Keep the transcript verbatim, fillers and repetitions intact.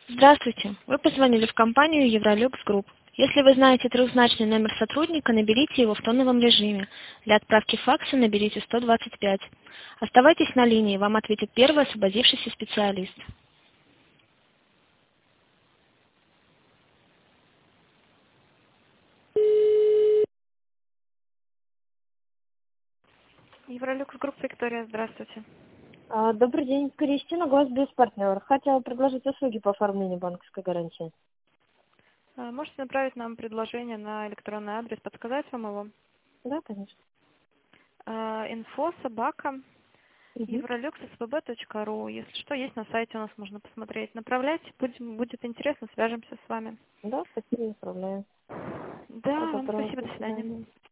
Здравствуйте. Вы позвонили в компанию Евролюкс Групп. Если вы знаете трехзначный номер сотрудника, наберите его в тоновом режиме. Для отправки факса наберите сто двадцать пять. Оставайтесь на линии, вам ответит первый освободившийся специалист. Евролюкс Групп, Виктория, здравствуйте. А, Добрый день, Кристина, Госбиз партнер. Хотела предложить услуги по оформлению банковской гарантии. А, Можете направить нам предложение на электронный адрес, подсказать вам его? Да, конечно. А, Инфо, собака, Угу. евролюкс.свб.ру. Если что, есть на сайте, у нас можно посмотреть. Направляйте, будем, будет интересно, свяжемся с вами. Да, спасибо, отправляю. Да, Всего вам доброго, спасибо, до до свидания. свидания.